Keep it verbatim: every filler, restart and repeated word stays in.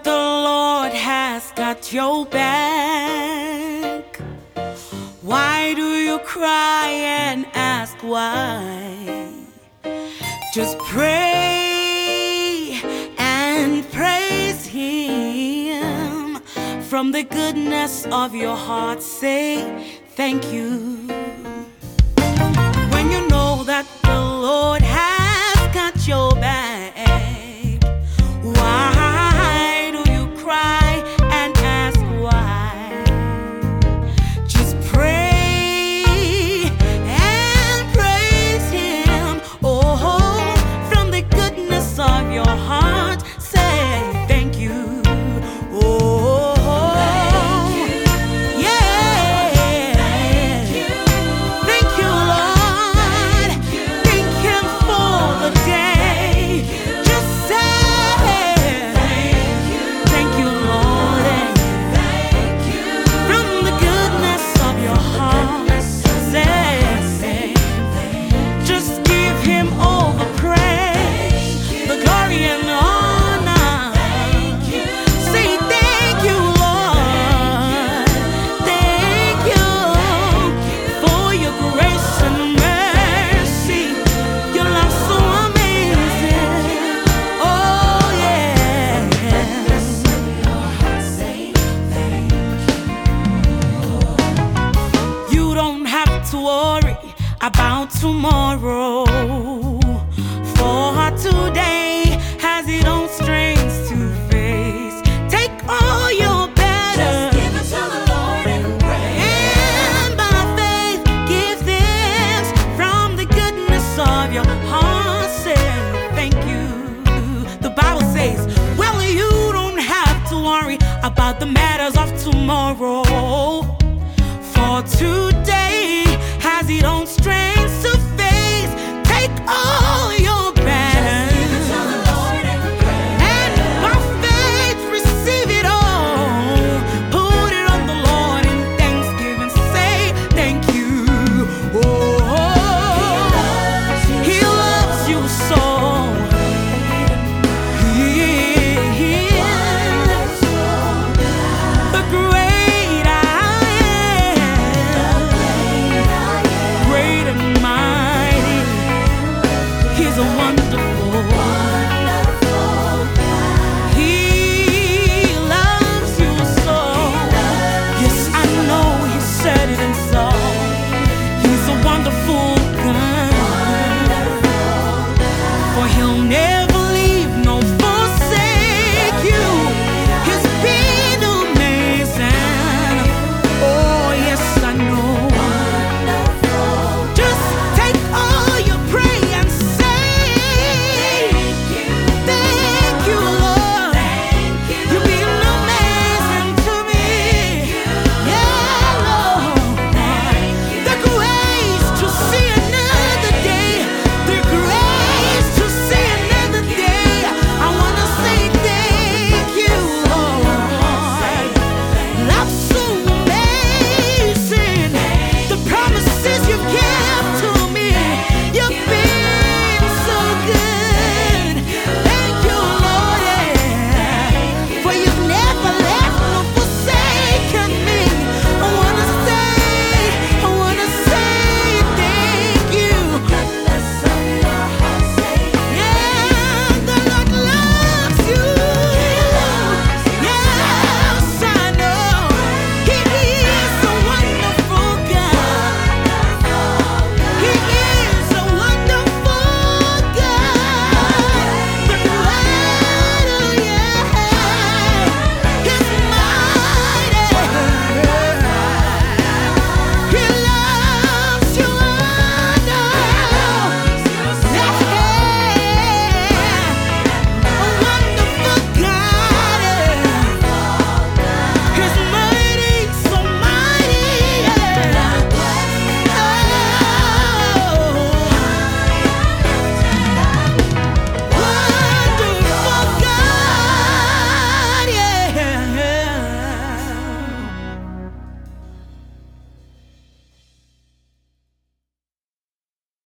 the Lord has got your back, why do you cry and ask why? Just pray and praise Him. From the goodness of your heart, say thank you. When you know that the Lord has got your back, why do you cry and ask why? Just pray and praise Him. Oh, from the goodness of your heart, say thank you. Oh, thank you. Yeah. Thank you. Thank you, Lord. Thank you. Thank Him for the day. Just say thank you. Thank you, Lord. Thank you. From the goodness of your heart, say, just give Him all the praise, the glory and the honor. Say thank you, Lord. Thank you for your grace and mercy. Your love so amazing. Oh yeah. You don't have to worry about tomorrow, for today has its own strengths to face. Take all your burdens, give it to the Lord and pray. And by faith, give thanks from the goodness of your heart. Say thank you. The Bible says, well, you don't have to worry about the matters of tomorrow, for today has its own strength